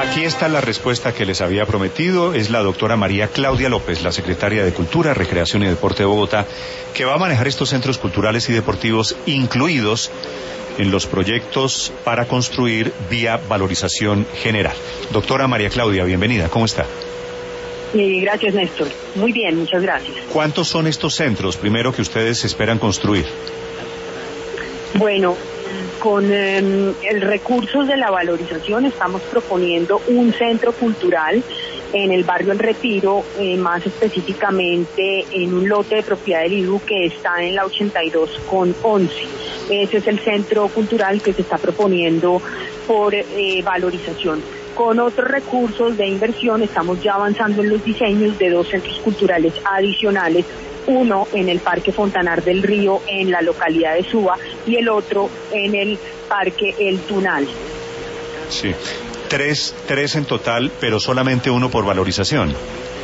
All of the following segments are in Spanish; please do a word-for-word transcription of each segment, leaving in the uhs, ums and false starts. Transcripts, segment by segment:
Aquí está la respuesta que les había prometido. Es la doctora María Claudia López, la secretaria de Cultura, Recreación y Deporte de Bogotá, que va a manejar estos centros culturales y deportivos incluidos en los proyectos para construir vía valorización general. Doctora María Claudia, bienvenida. ¿Cómo está? Sí, gracias, Néstor. Muy bien, muchas gracias. ¿Cuántos son estos centros, primero, que ustedes esperan construir? Bueno, con eh, el recursos de la valorización estamos proponiendo un centro cultural en el barrio El Retiro, eh, más específicamente en un lote de propiedad del I D U que está en la ochenta y dos con once. Ese es el centro cultural que se está proponiendo por eh, valorización. Con otros recursos de inversión estamos ya avanzando en los diseños de dos centros culturales adicionales, uno en el Parque Fontanar del Río en la localidad de Suba y el otro en el Parque El Tunal. Sí, tres, tres en total, pero solamente uno por valorización.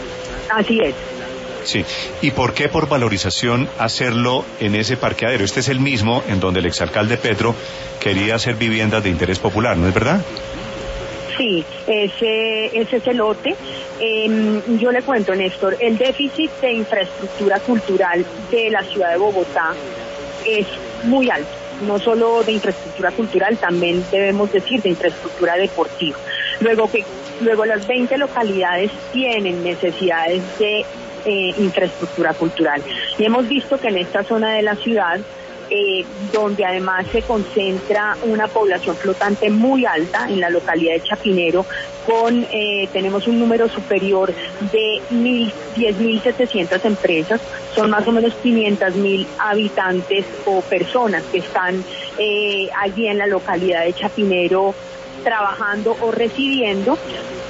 Así es. Sí, ¿y por qué por valorización hacerlo en ese parqueadero? Este es el mismo en donde el exalcalde Petro quería hacer viviendas de interés popular, ¿no es verdad? Sí, ese, ese es el lote. Eh, yo le cuento, Néstor, el déficit de infraestructura cultural de la ciudad de Bogotá es muy alto. No solo de infraestructura cultural, también debemos decir de infraestructura deportiva. Luego que luego las veinte localidades tienen necesidades de eh, infraestructura cultural. Y hemos visto que en esta zona de la ciudad, Eh, donde además se concentra una población flotante muy alta en la localidad de Chapinero, con eh, tenemos un número superior de mil, diez mil setecientas empresas, son más o menos quinientos mil habitantes o personas que están eh, allí en la localidad de Chapinero trabajando o residiendo.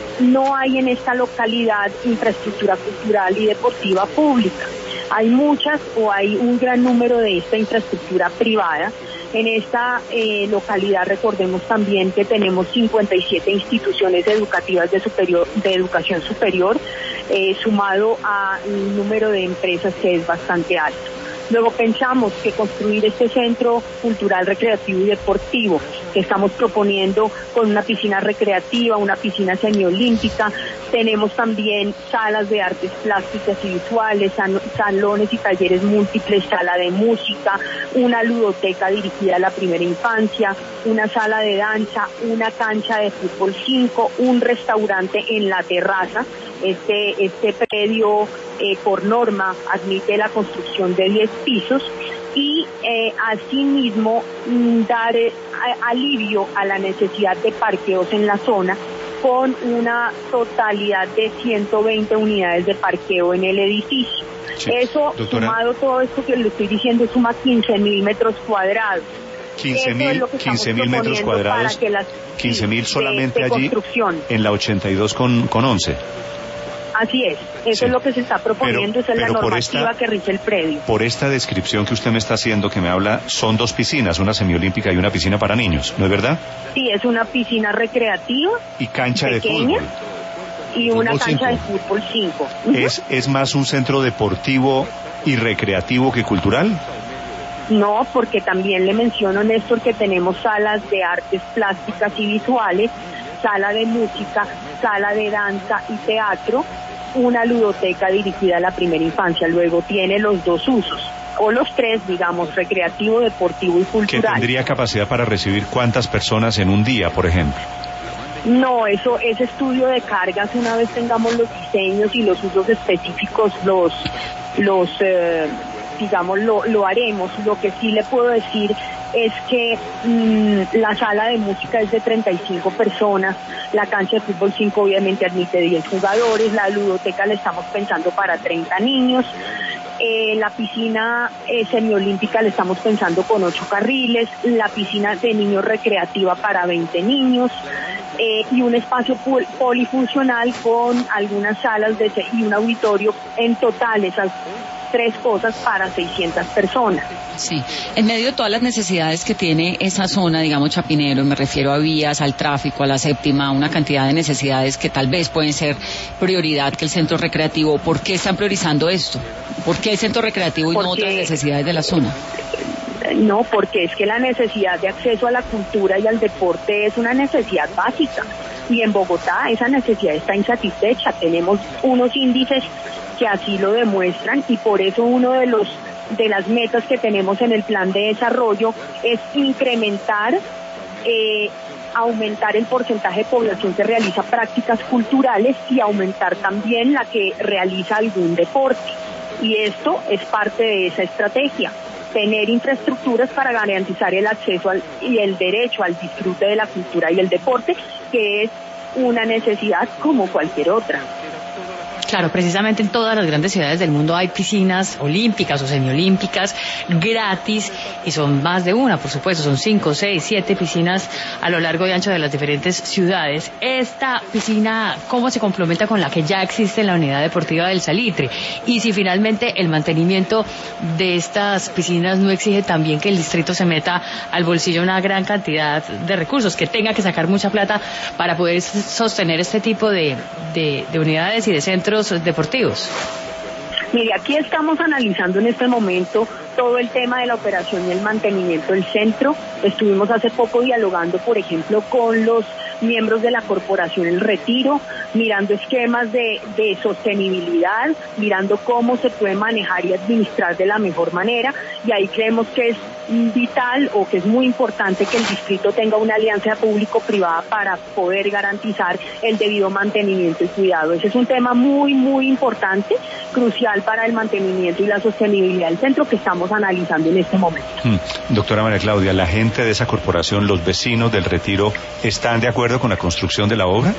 No hay en esta localidad infraestructura cultural y deportiva pública. Hay muchas o hay un gran número de esta infraestructura privada. En esta eh, localidad recordemos también que tenemos cincuenta y siete instituciones educativas de, superior, de educación superior, eh, sumado a un número de empresas que es bastante alto. Luego pensamos que construir este centro cultural, recreativo y deportivo que estamos proponiendo con una piscina recreativa, una piscina semiolímpica, tenemos también salas de artes plásticas y visuales, salones y talleres múltiples, sala de música, una ludoteca dirigida a la primera infancia, una sala de danza, una cancha de fútbol cinco, un restaurante en la terraza. Este, este predio eh, por norma admite la construcción de diez pisos y eh, asimismo dar eh, alivio a la necesidad de parqueos en la zona con una totalidad de ciento veinte unidades de parqueo en el edificio. Sí, Eso, doctora, sumado todo esto que le estoy diciendo, suma quince mil metros cuadrados. quince mil metros cuadrados, quince mil solamente de, de allí en la ochenta y dos con once. Así es, eso sí. Es lo que se está proponiendo, esa es la normativa esta, que rige el predio. Por esta descripción que usted me está haciendo, que me habla, son dos piscinas, una semiolímpica y una piscina para niños, ¿no es verdad? Sí, es una piscina recreativa y cancha pequeña, de fútbol. Y una fútbol cancha cinco. De fútbol cinco. ¿Es, ¿Es más un centro deportivo y recreativo que cultural? No, porque también le menciono, Néstor, que tenemos salas de artes plásticas y visuales, sala de música, sala de danza y teatro, una ludoteca dirigida a la primera infancia. Luego tiene los dos usos, o los tres, digamos, recreativo, deportivo y cultural. ¿Que tendría capacidad para recibir cuántas personas en un día, por ejemplo? No, eso es estudio de cargas. Una vez tengamos los diseños y los usos específicos, los, los eh, digamos, lo, lo haremos. Lo que sí le puedo decir es que mmm, la sala de música es de treinta y cinco personas, la cancha de fútbol cinco obviamente admite diez jugadores, la ludoteca la estamos pensando para treinta niños, eh, la piscina eh, semiolímpica la estamos pensando con ocho carriles, la piscina de niños recreativa para veinte niños, eh, y un espacio pol- polifuncional con algunas salas de y un auditorio. En total esas tres cosas para seiscientas personas. Sí, en medio de todas las necesidades que tiene esa zona, digamos Chapinero, me refiero a vías, al tráfico, a la séptima, una cantidad de necesidades que tal vez pueden ser prioridad que el centro recreativo. ¿Por qué están priorizando esto? ¿Por qué el centro recreativo y porque, no otras necesidades de la zona? No, porque es que la necesidad de acceso a la cultura y al deporte es una necesidad básica. Y en Bogotá esa necesidad está insatisfecha. Tenemos unos índices que así lo demuestran y por eso uno de los de las metas que tenemos en el plan de desarrollo es incrementar, eh, aumentar el porcentaje de población que realiza prácticas culturales y aumentar también la que realiza algún deporte. Y esto es parte de esa estrategia, tener infraestructuras para garantizar el acceso al, y el derecho al disfrute de la cultura y el deporte, que es una necesidad como cualquier otra. Claro, precisamente en todas las grandes ciudades del mundo hay piscinas olímpicas o semiolímpicas gratis y son más de una, por supuesto, son cinco, seis, siete piscinas a lo largo y ancho de las diferentes ciudades. Esta piscina, ¿cómo se complementa con la que ya existe en la unidad deportiva del Salitre? Y si finalmente el mantenimiento de estas piscinas no exige también que el distrito se meta al bolsillo una gran cantidad de recursos, que tenga que sacar mucha plata para poder sostener este tipo de, de, de unidades y de centros deportivos. Mire, aquí estamos analizando en este momento todo el tema de la operación y el mantenimiento del centro. Estuvimos hace poco dialogando, por ejemplo, con los miembros de la Corporación El Retiro, mirando esquemas de, de sostenibilidad, mirando cómo se puede manejar y administrar de la mejor manera, y ahí creemos que es vital o que es muy importante que el distrito tenga una alianza público-privada para poder garantizar el debido mantenimiento y cuidado. Ese es un tema muy, muy importante, crucial para el mantenimiento y la sostenibilidad del centro que estamos analizando en este momento. Hmm. Doctora María Claudia, ¿la gente de esa corporación, los vecinos del Retiro, están de acuerdo con la construcción de la obra?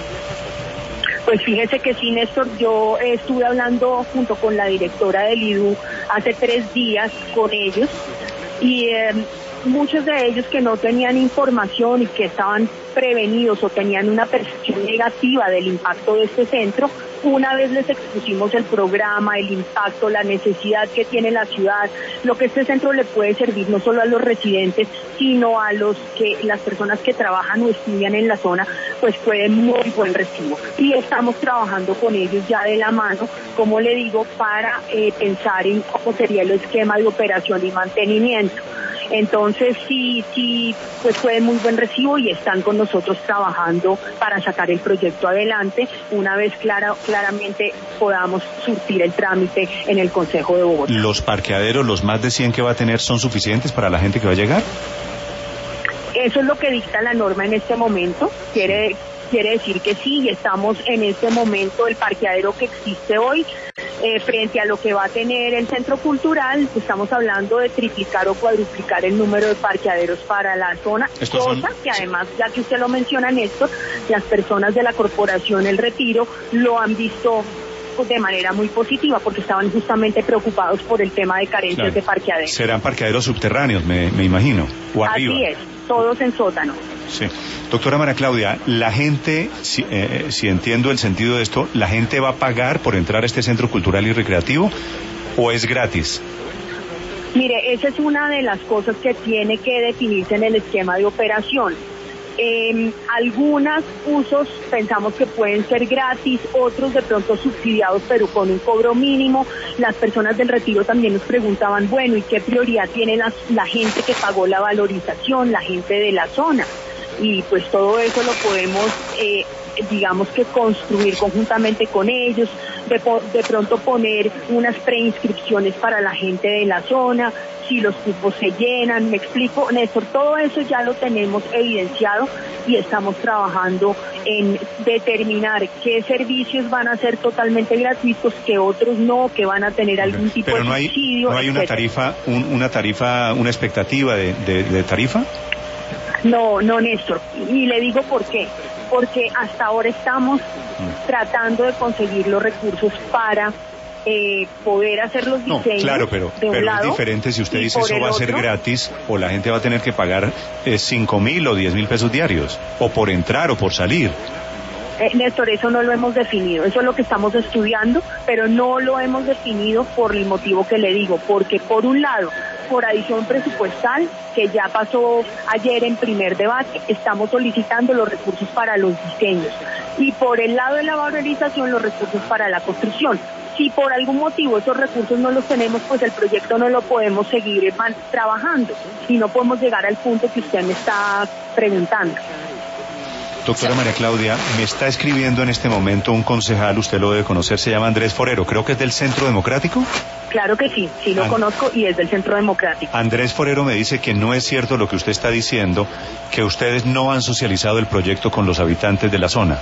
Pues fíjese que sí, Néstor, yo estuve hablando junto con la directora del I D U hace tres días con ellos y eh, muchos de ellos que no tenían información y que estaban prevenidos o tenían una percepción negativa del impacto de este centro, una vez les expusimos el programa, el impacto, la necesidad que tiene la ciudad, lo que este centro le puede servir no solo a los residentes, sino a los que las personas que trabajan o estudian en la zona, pues fue muy buen recibo. Y estamos trabajando con ellos ya de la mano, como le digo, para eh, pensar en cómo sería el esquema de operación y mantenimiento. Entonces sí, sí, pues fue de muy buen recibo y están con nosotros trabajando para sacar el proyecto adelante una vez clara, claramente podamos surtir el trámite en el Consejo de Bogotá. ¿Los parqueaderos, los más de cien que va a tener, son suficientes para la gente que va a llegar? Eso es lo que dicta la norma en este momento. Quiere quiere decir que sí, y estamos en este momento, el parqueadero que existe hoy, eh, frente a lo que va a tener el centro cultural, estamos hablando de triplicar o cuadruplicar el número de parqueaderos para la zona, Estos cosa son... que además, ya que usted lo menciona, Néstor, las personas de la Corporación El Retiro lo han visto de manera muy positiva porque estaban justamente preocupados por el tema de carencias claro. de parqueaderos. Serán parqueaderos subterráneos, me, me imagino, o arriba. Así es, todos en sótano. Sí. Doctora María Claudia, la gente, si, eh, si entiendo el sentido de esto, ¿la gente va a pagar por entrar a este centro cultural y recreativo o es gratis? Mire, esa es una de las cosas que tiene que definirse en el esquema de operación. Eh, algunos usos pensamos que pueden ser gratis, otros de pronto subsidiados pero con un cobro mínimo. Las personas del Retiro también nos preguntaban, bueno, ¿y qué prioridad tiene la, la gente que pagó la valorización, la gente de la zona? Y pues todo eso lo podemos, eh, digamos que construir conjuntamente con ellos, de, de pronto poner unas preinscripciones para la gente de la zona, si los cupos se llenan, me explico, Néstor, todo eso ya lo tenemos evidenciado y estamos trabajando en determinar qué servicios van a ser totalmente gratuitos, qué otros no, que van a tener algún tipo Pero no de hay, subsidio. ¿no hay una tarifa, un, una tarifa, una expectativa de, de, de tarifa? No, no, Néstor, y le digo por qué, porque hasta ahora estamos mm. tratando de conseguir los recursos para eh, poder hacer los diseños. No, claro, pero, de un pero lado, es diferente si usted dice eso va a ser otro, gratis o la gente va a tener que pagar eh, cinco mil o diez mil pesos diarios, o por entrar o por salir. Eh, Néstor, eso no lo hemos definido, eso es lo que estamos estudiando, pero no lo hemos definido por el motivo que le digo, porque por un lado, por adición presupuestal, que ya pasó ayer en primer debate, estamos solicitando los recursos para los diseños, y por el lado de la valorización, los recursos para la construcción. Si por algún motivo esos recursos no los tenemos, pues el proyecto no lo podemos seguir trabajando, y no podemos llegar al punto que usted me está preguntando. Doctora María Claudia, me está escribiendo en este momento un concejal, usted lo debe conocer, se llama Andrés Forero, creo que es del Centro Democrático. Claro que sí, sí lo And... conozco y es del Centro Democrático. Andrés Forero me dice que no es cierto lo que usted está diciendo, que ustedes no han socializado el proyecto con los habitantes de la zona.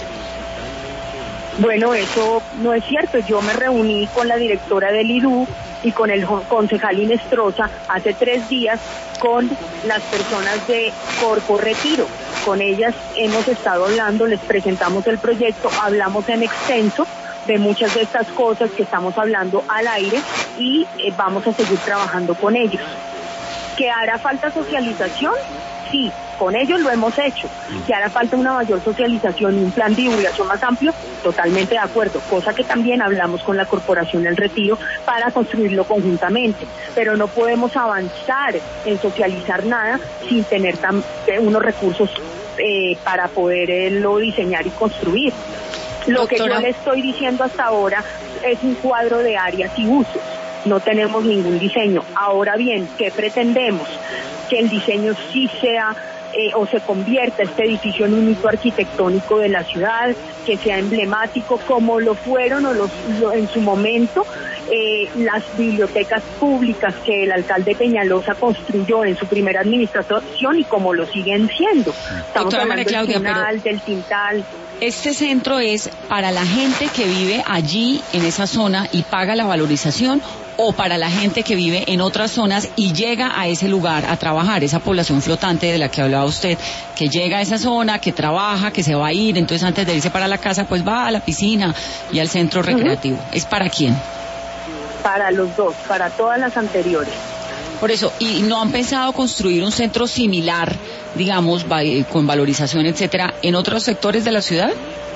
Bueno, eso no es cierto. Yo me reuní con la directora del I D U y con el concejal Inestrosa hace tres días con las personas de Corpo Retiro. Con ellas hemos estado hablando, les presentamos el proyecto, hablamos en extenso de muchas de estas cosas que estamos hablando al aire y eh, vamos a seguir trabajando con ellos. ¿Que hará falta socialización? Sí, con ellos lo hemos hecho. ¿Que hará falta una mayor socialización y un plan de divulgación más amplio? Totalmente de acuerdo, cosa que también hablamos con la Corporación del Retiro para construirlo conjuntamente. Pero no podemos avanzar en socializar nada sin tener tam- unos recursos eh, para poderlo diseñar y construir. Lo Doctora. que yo le estoy diciendo hasta ahora es un cuadro de áreas y usos. No tenemos ningún diseño. Ahora bien, ¿qué pretendemos? Que el diseño sí sea eh, o se convierta este edificio en un hito arquitectónico de la ciudad, que sea emblemático como lo fueron o los, lo, en su momento eh, las bibliotecas públicas que el alcalde Peñalosa construyó en su primera administración y como lo siguen siendo. Estamos Doctora hablando María Claudia, del Tunal, pero... del Tintal. Este centro es para la gente que vive allí en esa zona y paga la valorización, o para la gente que vive en otras zonas y llega a ese lugar a trabajar, esa población flotante de la que hablaba usted, que llega a esa zona, que trabaja, que se va a ir, entonces antes de irse para la casa pues va a la piscina y al centro recreativo. Uh-huh. ¿Es para quién? Para los dos, para todas las anteriores. Por eso, ¿y no han pensado construir un centro similar, digamos, con valorización, etcétera, en otros sectores de la ciudad?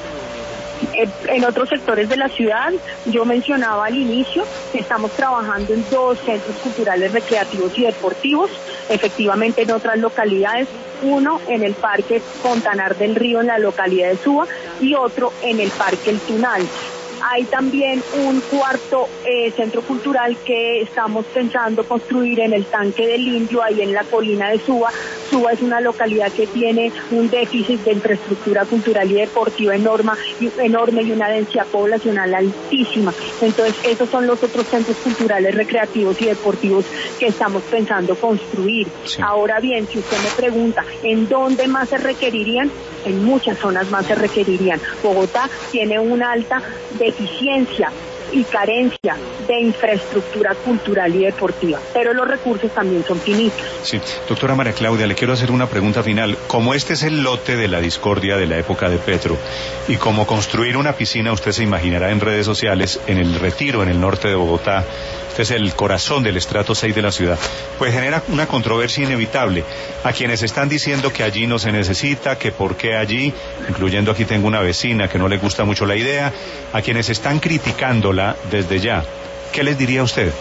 En otros sectores de la ciudad, yo mencionaba al inicio que estamos trabajando en dos centros culturales, recreativos y deportivos, efectivamente en otras localidades, uno en el Parque Fontanar del Río en la localidad de Suba y otro en el Parque El Tunal. Hay también un cuarto eh, centro cultural que estamos pensando construir en el Tanque del Indio, ahí en la colina de Suba. Suba es una localidad que tiene un déficit de infraestructura cultural y deportiva enorme, enorme y una densidad poblacional altísima. Entonces, esos son los otros centros culturales, recreativos y deportivos que estamos pensando construir. Sí. Ahora bien, si usted me pregunta, ¿en dónde más se requerirían? En muchas zonas más se requerirían. Bogotá tiene una alta deficiencia y carencia de infraestructura cultural y deportiva, pero los recursos también son finitos. Sí, doctora María Claudia, le quiero hacer una pregunta final. Como este es el lote de la discordia de la época de Petro, y como construir una piscina, usted se imaginará en redes sociales, en el Retiro, en el norte de Bogotá, este es el corazón del estrato seis de la ciudad, pues genera una controversia inevitable. A quienes están diciendo que allí no se necesita, que por qué allí, incluyendo aquí tengo una vecina que no le gusta mucho la idea, a quienes están criticándola desde ya, ¿qué les diría usted?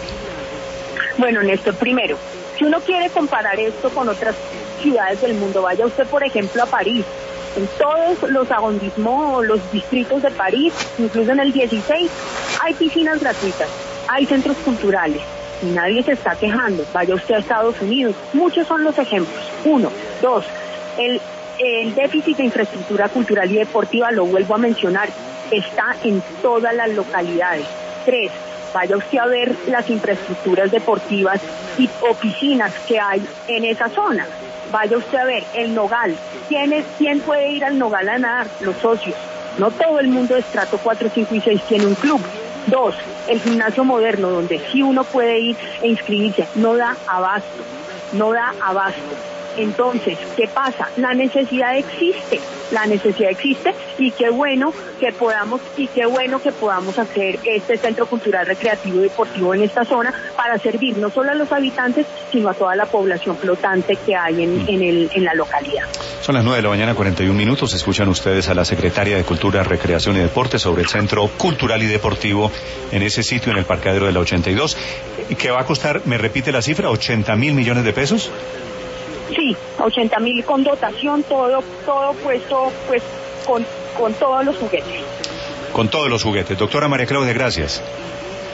Bueno, Néstor, primero, si uno quiere comparar esto con otras ciudades del mundo, vaya usted, por ejemplo, a París. En todos los arrondissements, los distritos de París, incluso en el dieciséis, hay piscinas gratuitas, hay centros culturales, y nadie se está quejando. Vaya usted a Estados Unidos, muchos son los ejemplos. Uno, dos, el, el déficit de infraestructura cultural y deportiva, lo vuelvo a mencionar, está en todas las localidades. Tres, vaya usted a ver las infraestructuras deportivas y, o piscinas que hay en esa zona. Vaya usted a ver el Nogal. ¿Quién, es, ¿Quién puede ir al Nogal a nadar? Los socios. No todo el mundo de estrato cuatro, cinco y seis tiene un club. Dos, el gimnasio moderno, donde sí uno puede ir e inscribirse, no da abasto, no da abasto. Entonces, ¿qué pasa? La necesidad existe, la necesidad existe y qué bueno que podamos y qué bueno que podamos hacer este centro cultural, recreativo y deportivo en esta zona para servir no solo a los habitantes, sino a toda la población flotante que hay en, en, el, en la localidad. Son las nueve de la mañana, cuarenta y un minutos. Escuchan ustedes a la secretaria de Cultura, Recreación y Deporte sobre el Centro Cultural y Deportivo en ese sitio, en el parqueadero de la ochenta y dos. ¿Qué va a costar, me repite la cifra, ochenta mil millones de pesos? Sí, ochenta mil con dotación, todo, todo puesto, pues, con, con todos los juguetes. Con todos los juguetes. Doctora María Claudia, gracias.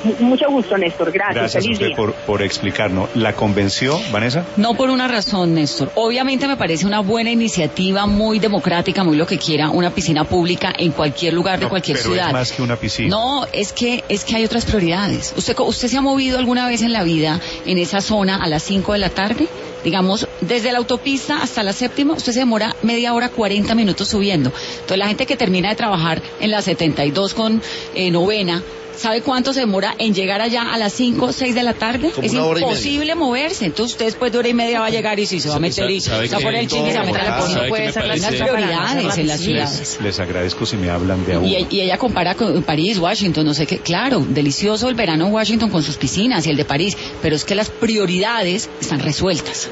Mucho gusto, Néstor. Gracias. Gracias Feliz a usted día. por, por explicarnos. ¿La convenció, Vanessa? No por una razón, Néstor. Obviamente me parece una buena iniciativa, muy democrática, muy lo que quiera, una piscina pública en cualquier lugar de No, cualquier pero ciudad. es más que una piscina. No, es que es que hay otras prioridades. ¿Usted usted se ha movido alguna vez en la vida en esa zona a las cinco de la tarde? Digamos, desde la autopista hasta la séptima, usted se demora media hora, cuarenta minutos subiendo. Entonces la gente que termina de trabajar en la setenta y dos con eh, novena, ¿sabe cuánto se demora en llegar allá a las cinco o seis de la tarde? Como Es una hora y imposible moverse. Entonces usted después de hora y media va a llegar y si se va a meter y se va a poner el chin y se va a meter al fondo. ¿Sabe Puede qué me ser las parece? prioridades en las ciudades. Les, les agradezco si me hablan de a uno. Y, y ella compara con París, Washington, no sé qué. Claro, delicioso el verano en Washington con sus piscinas y el de París, pero es que las prioridades están resueltas.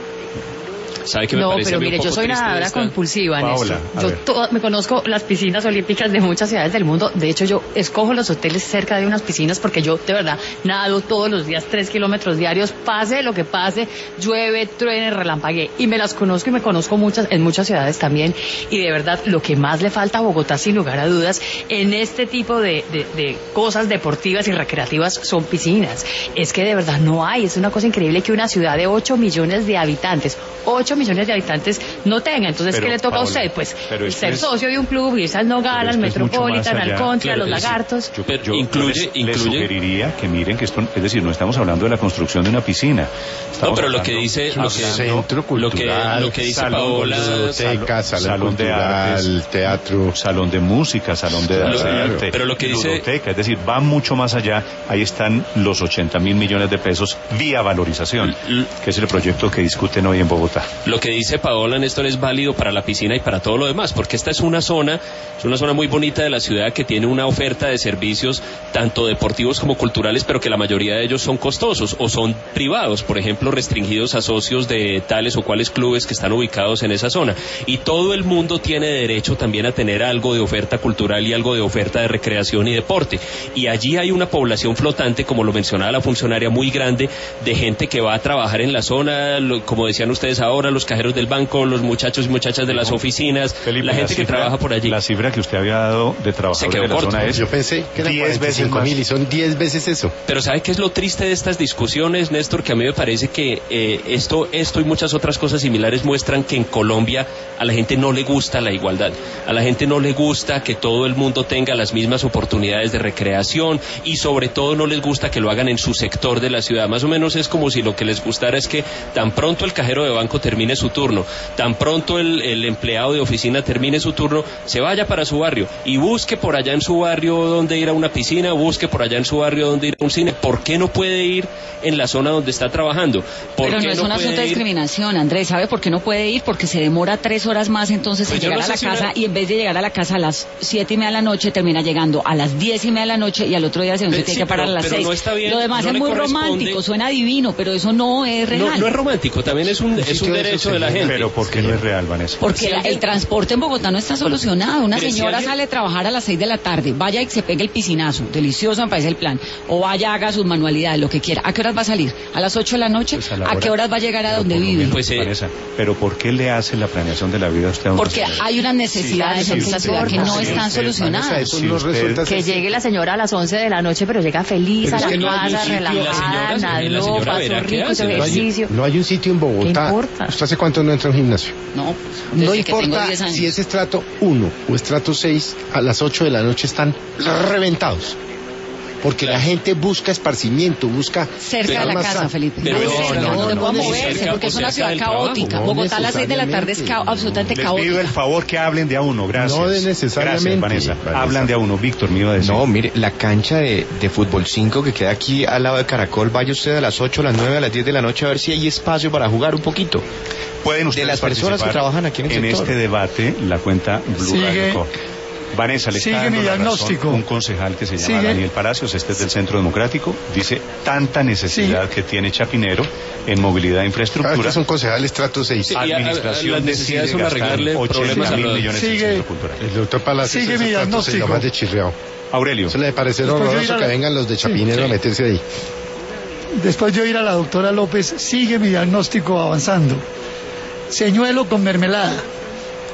¿Sabe qué me No, parece pero a mí mire, un yo poco soy triste nadadora esta? compulsiva, Paola, Néstor. a Yo ver. to- me conozco las piscinas olímpicas de muchas ciudades del mundo. De hecho, yo escojo los hoteles cerca de unas piscinas porque yo, de verdad, nado todos los días tres kilómetros diarios, pase lo que pase, llueve, truene, relampaguee. Y me las conozco y me conozco muchas en muchas ciudades también. Y de verdad, lo que más le falta a Bogotá, sin lugar a dudas, en este tipo de, de, de cosas deportivas y recreativas son piscinas. Es que de verdad no hay. Es una cosa increíble que una ciudad de ocho millones de habitantes, ocho millones de habitantes no tenga. Entonces, Pero, ¿qué le toca Paola, a usted? Pues pero esto ser es- socio de un club, irse al Nogal, al Pero esto es mucho Metropolitan, más al allá. Contra, a los Claro, es- Lagartos. Yo, Pero yo incluye- les, les incluye- sugeriría que miren que esto, es decir, no estamos hablando de la construcción de una piscina. Estamos No, pero lo que hablando- dice, lo que, Centro lo que, cultural, lo que dice salón, Paola, biblioteca, salón, salón de cultural, artes, teatro. salón de música, salón de Lo- arte, pero lo que dice- biblioteca, es decir, va mucho más allá. Ahí están los ochenta mil millones de pesos vía valorización, L- que es el proyecto que discuten hoy en Bogotá. lo que dice Paola, Néstor, es válido para la piscina y para todo lo demás, porque esta es una zona, es una zona muy bonita de la ciudad que tiene una oferta de servicios tanto deportivos como culturales, pero que la mayoría de ellos son costosos o son privados, por ejemplo, restringidos a socios de tales o cuales clubes que están ubicados en esa zona. Y todo el mundo tiene derecho también a tener algo de oferta cultural y algo de oferta de recreación y deporte. Y allí hay una población flotante, como lo mencionaba la funcionaria, muy grande, de gente que va a trabajar en la zona, lo- como decían ustedes ahora, los cajeros del banco, los muchachos y muchachas de las oficinas, Felipe, la gente que cifra- trabaja por allí. La cifra que usted había dado de Se trabajadores quedó de la corto. zona es Yo pensé que eran diez cuarenta y veces cinco más. mil y son diez veces eso. Pero ¿sabe qué es lo triste de estas discusiones, Néstor? Que a mí me parece que eh, esto, esto y muchas otras cosas similares muestran que en Colombia a la gente no le gusta la igualdad. A la gente no le gusta que todo el mundo tenga las mismas oportunidades de recreación y sobre todo no les gusta que lo hagan en su sector de la ciudad. Más o menos es como si lo que les gustara es que tan pronto el cajero de banco termine su turno, tan pronto el, el empleado de oficina termine su turno, se vaya para su barrio y busque por allá en su barrio donde ir a una piscina, busque por allá en su barrio donde ir a un cine. ¿Por qué no puede ir en la zona donde está trabajando? ¿Por Pero qué no es un puede asunto de ir? discriminación, Andrés. ¿Sabe por qué no puede ir? Porque se demora tres horas más entonces Pues en yo llegar no a sé la si casa una- y en vez de llegar a la casa a las siete y media de la noche termina llegando a las diez y media de la noche y al otro día se Eh, tiene sí, que parar pero- a las pero seis. no está bien, Lo demás no es le muy corresponde. romántico, suena divino, pero eso no es real. No, no es romántico, también es un, es sitio un de derecho esos de la señores. gente. Pero ¿por qué no es real, Vanessa? Porque Si la- alguien- el transporte en Bogotá no está solucionado. Una Mire, si señora alguien- sale a trabajar a las seis de la tarde, vaya y se pegue el piscinazo, delicioso me parece el plan, o vaya haga sus manualidades, lo que quiera. ¿A qué horas va a salir? ¿A las ocho de la noche? Pues a la ¿A hora. qué horas va a llegar a Pero donde por lo vive? menos, Pues, eh, Vanessa, pero ¿por qué le hace la planeación de la vida a usted a una Porque señora? hay unas necesidades Sí, en sí, esta sí, ciudad que sí, no sí, están sí, solucionadas. Vanessa, eso Si no usted- resulta Que ser- llegue la señora a las once de la noche, pero llega feliz Pero a es la que no hay un casa, sitio- relajada, la señora- la nadó, señora pasó verá qué rico, hace, hizo ¿no? No hay, ejercicio. no hay un sitio en Bogotá. importa? ¿Usted hace cuánto no entra a un gimnasio? No, No desde que tengo importa diez años. si es estrato uno o estrato seis, a las ocho de la noche están reventados. Porque la gente busca esparcimiento, busca... Cerca de la más casa, sano. Felipe. Pero no, es cerca, cerca, donde no, pueda no, moverse, cerca porque o es una cerca ciudad del trabajo. caótica. No Bogotá a las seis de la tarde es ca- necesariamente. absolutamente Les pido el caótica. favor que hablen de a uno, gracias. No de necesariamente, Gracias, Vanessa. Vanessa. Hablan de a uno. Víctor, me iba a decir. No, mire, la cancha de, de fútbol cinco que queda aquí al lado de Caracol, vaya usted a las ocho, a las nueve, a las diez de la noche a ver si hay espacio para jugar un poquito. Pueden ustedes de las personas que participar trabajan aquí en el sector. este debate, la cuenta Blue Sigue- Radio Co. Vanessa, le sigue está dando mi la diagnóstico. razón un concejal que se llama Sigue. Daniel Palacios, este es del Centro Democrático, dice tanta necesidad que tiene Chapinero en movilidad e Ah, infraestructura. estos son concejales estrato seis. Sí, y a- a- Administración las necesidades son decide gastar arreglarle problemas a ochenta mil los- millones en Sigue. Centro Cultural. El doctor Palacios Sigue es mi estrato seis, diagnóstico. lo más de chirriado. Aurelio, Eso le debe parecer Después yo ir horroroso a que la- vengan los de Chapinero Sí. a meterse ahí. Después de oír a la doctora López, sigue mi diagnóstico avanzando. Señuelo con mermelada.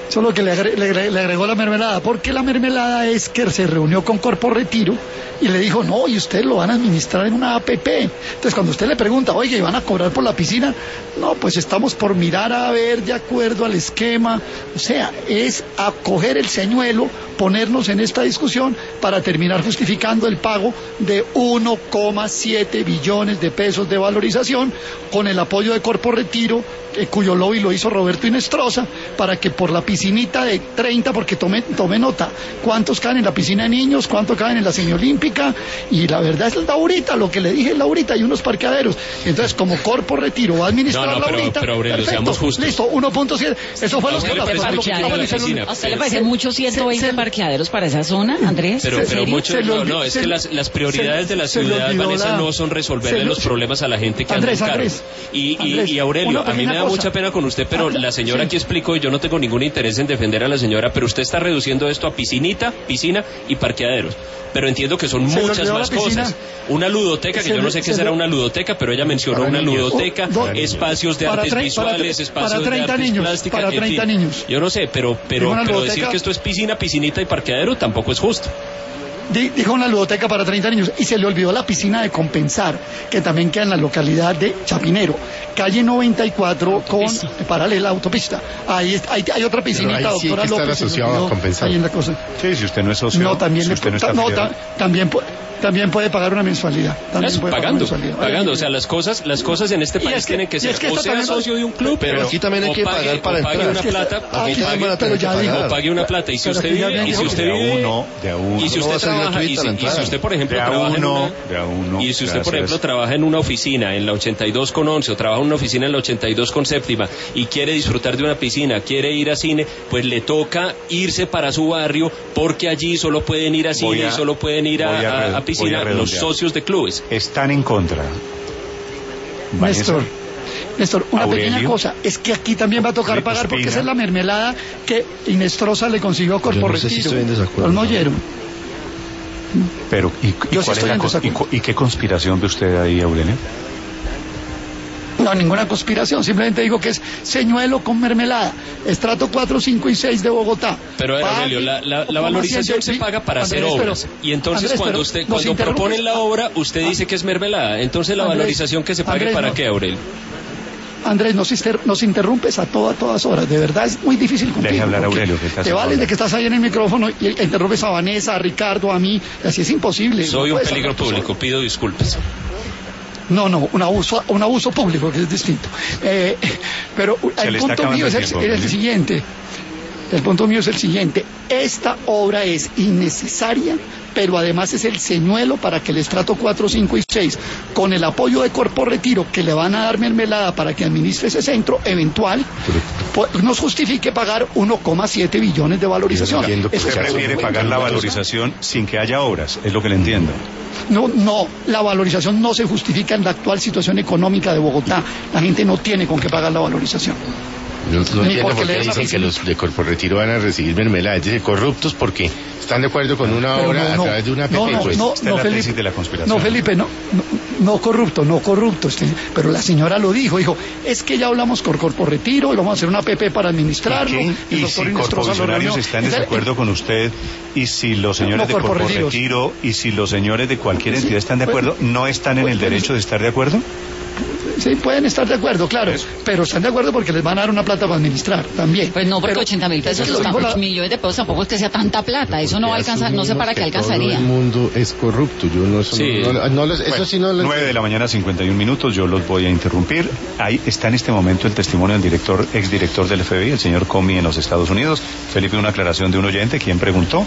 solo que le, agre, le, le agregó la mermelada, porque la mermelada es que se reunió con Corpo Retiro y le dijo, no, y ustedes lo van a administrar en una A P P. Entonces cuando usted le pregunta, oye, ¿y van a cobrar por la piscina? No, pues estamos por mirar a ver de acuerdo al esquema. O sea, es acoger el señuelo, ponernos en esta discusión para terminar justificando el pago de uno coma siete billones de pesos de valorización con el apoyo de Corpo Retiro, eh, cuyo lobby lo hizo Roberto Inestrosa, para que por la piscinita de treinta, porque tome, tome nota, cuántos caen en la piscina de niños, cuántos caen en la semiolímpica, y la verdad es Laurita, lo que le dije es Laurita, y unos parqueaderos. Entonces, como Corpo Retiro va a administrar no, no, pero, Laurita, pero Aurelio, perfecto, seamos justos. listo, uno punto siete, eso fue ¿A lo usted que... le parece lo- mucho lo- la lo- piscina? ¿A usted le parece mucho ciento veinte se- parqueaderos para esa zona, Andrés? Pero, ¿En pero serio? mucho, Se le no, olvidó- no, es se que le- las, las prioridades se- de la se le ciudad, olvidó Vanessa, la- no son resolverle se le- los problemas a la gente que Andrés, anda en carro. Andrés, Y, y, Andrés, y Aurelio, una a mí me pequeña da cosa. mucha pena con usted, pero Andrés, la señora sí. aquí explicó, y yo no tengo ningún interés en defender a la señora, pero usted está reduciendo esto a piscinita, piscina y parqueaderos. Pero entiendo que son Se le muchas olvidó la más piscina. cosas. Una ludoteca, que Se yo no le- sé qué se será le- una ludoteca, pero ella mencionó Para una niños. ludoteca, Oh, do- espacios de para artes tre- para tre- visuales, espacios para de treinta artes niños, plásticas, para en treinta fin. niños. Yo no sé, pero, pero, Digo, una pero ludoteca. decir que esto es piscina, piscinita y parqueadero tampoco es justo. Di- Dijo una ludoteca para treinta niños y se le olvidó la piscina de Compensar, que también queda en la localidad de Chapinero, calle noventa y cuatro con paralela a autopista. Ahí es- hay, hay otra piscinita, Pero ahí sí hay doctora que estar López. se le asociado a olvidó Compensar. ahí en la cosa. Sí, si usted no es socio, No, también, si le, usted no está no, afiliado. ta- también, pu- también puede pagar una mensualidad. También Eso, puede pagar pagando, una mensualidad. pagando. O sea, las cosas, las cosas en este Y país es que- tienen que y ser es que o esto sea también- socio de un club, Pero aquí también hay o que pague- pagar para o pague entrar. una Es que plata, está- o aquí pague- también pero ya o dijo. pague una plata. Y si Pero usted aquí ya vive, y si dijo usted de a vive, uno, de a uno. y si No va usted a ser trabaja, y gratuita si, la y si entrada. usted por ejemplo De a trabaja en uno, una, de a uno. y si usted por Gracias. ejemplo trabaja en una oficina en la ochenta y dos con once o trabaja en una oficina en la ochenta y dos con séptima y quiere disfrutar de una piscina, quiere ir a cine, pues le toca irse para su barrio porque allí solo pueden ir a cine Voy a- y solo pueden ir a, voy a a- red- a voy piscina a los redondear. socios de clubes. Están en contra. Vanessa. Néstor, Néstor, una Aurelio. pequeña cosa, es que aquí también va a tocar Espina. pagar porque esa es la mermelada que Inestrosa le consiguió a Corpo Yo no sé si Retiro. estoy en desacuerdo. ¿No oyeron? Pero, ¿y, y Yo sí cuál es estoy la en cons- y, desacuerdo. cu- y qué conspiración ve usted ahí, Aurelio? No, ninguna conspiración, simplemente digo que es señuelo con mermelada, estrato cuatro, cinco y seis de Bogotá. Pero a ver, Pague Aurelio, la, la- la como valorización haciendo- se paga para hacer Andrés, obras. pero- Y entonces Andrés, cuando pero usted nos cuando interrumpes. proponen la obra, usted dice que es mermelada. Entonces la Andrés, valorización que se pague Andrés, para no. qué, Aurelio. Andrés, nos, inter- nos interrumpes a, todo, a todas horas, de verdad es muy difícil contigo. Deje hablar a porque Aurelio, que está te sin vales hablar. de que estás ahí en el micrófono y e interrumpes a Vanessa, a Ricardo, a mí, así es imposible. Soy no un puedes peligro hablar tú solo. público, pido disculpas. No, no, un abuso, un abuso público, que es distinto. Eh, pero Se el le está punto acabando mío es el el, tiempo, es el Aurelio. siguiente. El punto mío es el siguiente. Esta obra es innecesaria, pero además es el señuelo para que el estrato cuatro, cinco y seis, con el apoyo de Corpo Retiro, que le van a dar mermelada para que administre ese centro eventual, pues, nos justifique pagar uno coma siete billones de valorización. Yo no entiendo por Eso Usted es prefiere consecuente. pagar la valorización sin que haya obras, es lo que le entiendo. No, no, la valorización no se justifica en la actual situación económica de Bogotá. La gente no tiene con qué pagar la valorización. No, no Ni entiendo porque por le qué den la dicen que piscina. los de Corpo Retiro van a recibir mermelada. Dice corruptos porque están de acuerdo con una Pero obra no, a no, través de una A P P. no, no, pues. no, Esta es la Felipe, tesis de la conspiración. no, Felipe, no, no, no corrupto, no corrupto, este, pero la señora lo dijo, dijo, es que ya hablamos con Corpo Retiro, y vamos a hacer una A P P para administrarlo. ¿Y, el qué? ¿Y doctor si Inestrosa lo Corpovisionarios reunió. están en Entonces, desacuerdo con usted, y si los señores No, de Corpo Corpo Retiros. Retiro, y si los señores de cualquier Sí, entidad están de pues, acuerdo, ¿no están en pues, el derecho de estar de acuerdo? Sí, pueden estar de acuerdo, claro, Eso. pero están de acuerdo porque les van a dar una plata para administrar también. Pues no, porque Pero- ochenta mil pesos, eso lo dijo tampoco- la- millones de pesos tampoco es que sea tanta plata. Eso no va a alcanzar, no sé para qué alcanzaría. Todo el mundo es corrupto. Yo no, eso Sí. no, no, no les- eso Bueno, sí no les- nueve de la mañana, cincuenta y un minutos, yo los voy a interrumpir. Ahí está en este momento el testimonio del director, exdirector del F B I, el señor Comey en los Estados Unidos. Felipe, una aclaración de un oyente, quien preguntó.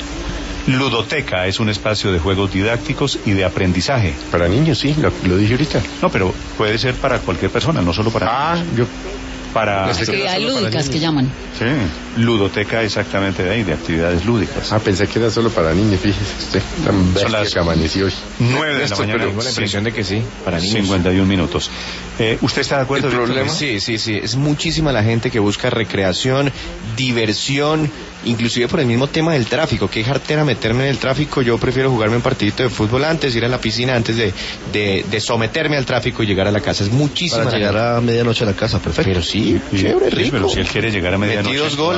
Ludoteca es un espacio de juegos didácticos y de aprendizaje. Para niños, sí, lo, lo dije ahorita. No, pero puede ser para cualquier persona, no solo para Ah, yo para Pensé que era Actividades solo para lúdicas que niños. llaman. sí, ludoteca exactamente de ahí, de actividades lúdicas. Ah, pensé que era solo para niños, fíjese usted. Tan bestia las- que amaneció hoy. nueve de la Néstor, mañana, pero tengo la impresión de que sí, para niños. cincuenta y un minutos. Eh, ¿Usted está de acuerdo? El Víctor? problema, sí, sí, sí, es muchísima la gente que busca recreación, diversión, inclusive por el mismo tema del tráfico. Qué jartera meterme en el tráfico. Yo prefiero jugarme un partidito de fútbol antes, ir a la piscina antes de, de, de someterme al tráfico y llegar a la casa. Es muchísima Para la llegar gente. a medianoche a la casa, perfecto. Pero sí, Sí, chévere, sí, rico. pero si él quiere llegar a medianoche, Metí dos lo goles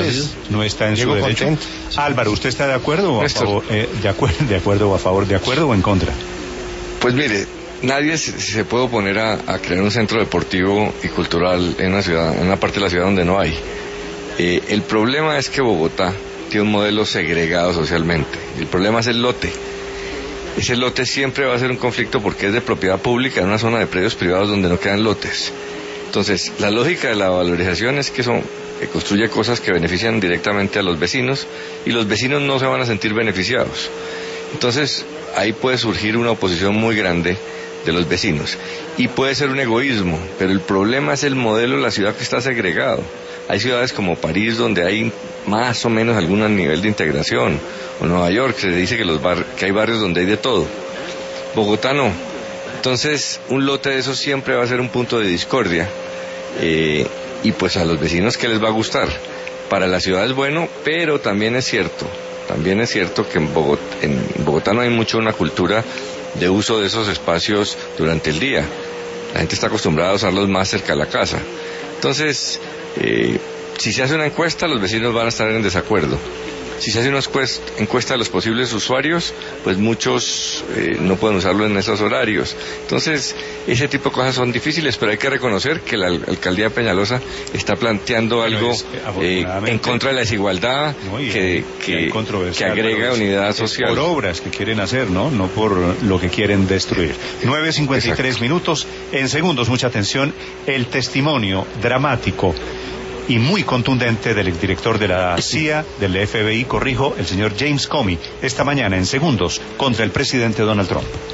González. No está en Llego su derecho. contento. Álvaro, ¿usted está de acuerdo o a Néstor. favor? Eh, de, acuerdo, de acuerdo o a favor, de acuerdo o en contra? Pues mire, nadie se, se puede oponer a, a crear un centro deportivo y cultural en una ciudad, en una parte de la ciudad donde no hay. Eh, el problema es que Bogotá tiene un modelo segregado socialmente. El problema es el lote. Ese lote siempre va a ser un conflicto porque es de propiedad pública en una zona de predios privados donde no quedan lotes. Entonces, la lógica de la valorización es que son, que construye cosas que benefician directamente a los vecinos y los vecinos no se van a sentir beneficiados. Entonces, ahí puede surgir una oposición muy grande de los vecinos y puede ser un egoísmo, pero el problema es el modelo de la ciudad que está segregado. Hay ciudades como París donde hay más o menos algún nivel de integración, o Nueva York se dice que, los bar que hay barrios donde hay de todo. Bogotá no. Entonces, un lote de esos siempre va a ser un punto de discordia. Eh, y pues a los vecinos que les va a gustar. Para la ciudad es bueno, pero también es cierto, también es cierto que en Bogotá, en Bogotá no hay mucho una cultura de uso de esos espacios durante el día. La gente está acostumbrada a usarlos más cerca de la casa. Entonces, eh, si se hace una encuesta, los vecinos van a estar en desacuerdo. Si se hace una encuesta de los posibles usuarios, pues muchos eh, no pueden usarlo en esos horarios. Entonces, ese tipo de cosas son difíciles, pero hay que reconocer que la alcaldía de Peñalosa está planteando algo es, eh, en contra de la desigualdad, no, que, que, que agrega unidad social. Por obras que quieren hacer, ¿no? No por lo que quieren destruir. nueve cincuenta y tres minutos, en segundos, mucha atención, el testimonio dramático y muy contundente del exdirector de la C I A, del F B I, corrijo, el señor James Comey, esta mañana en segundos contra el presidente Donald Trump.